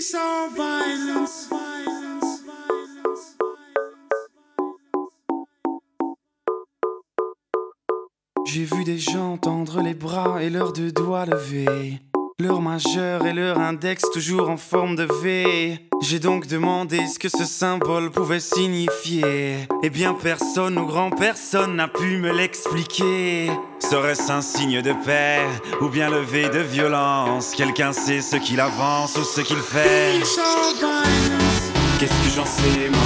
Peace or violence. J'ai vu des gens tendre les bras et leurs deux doigts levés, leur majeur et leur index toujours en forme de V. J'ai donc demandé ce que ce symbole pouvait signifier. Eh bien personne ou grand personne n'a pu me l'expliquer. Serait-ce un signe de paix ou bien le V de violence? Quelqu'un sait ce qu'il avance ou ce qu'il fait? Qu'est-ce que j'en sais moi?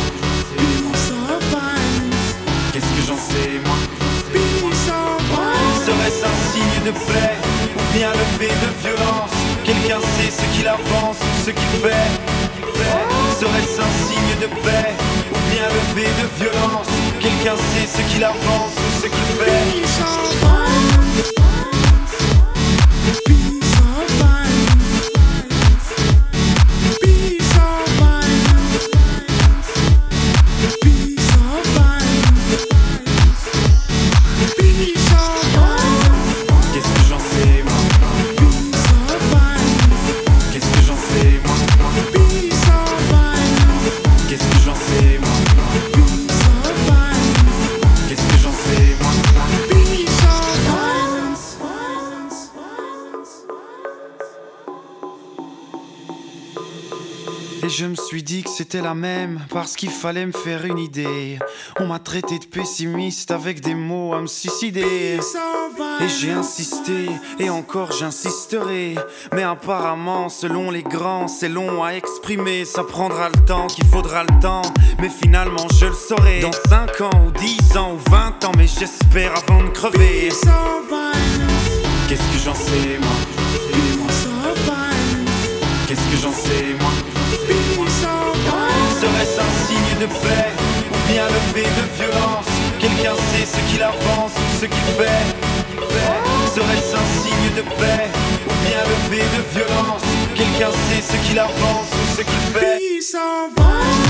Qu'est-ce que j'en sais moi? Serait-ce un signe de paix ou bien le V de violence? Quelqu'un sait ce qu'il avance ou ce qu'il fait? Serait-ce un signe de paix ou bien le V de violence? Quelqu'un sait ce qu'il avance ou ce qu'il fait? Et je me suis dit que c'était la même, parce qu'il fallait me faire une idée. On m'a traité de pessimiste avec des mots à me suicider. Et j'ai insisté, et encore j'insisterai. Mais apparemment, selon les grands, c'est long à exprimer. Ça prendra le temps qu'il faudra le temps, mais finalement je le saurai dans 5 ans ou 10 ans ou 20 ans, mais j'espère avant de crever. Qu'est-ce que j'en sais moi? Qu'est-ce que j'en sais moi? Serait-ce un signe de paix ou bien le V de violence? Quelqu'un sait ce qu'il avance ou ce qu'il fait? Serait-ce un signe de paix ou bien le V de violence? Quelqu'un sait ce qu'il avance ou ce qu'il fait?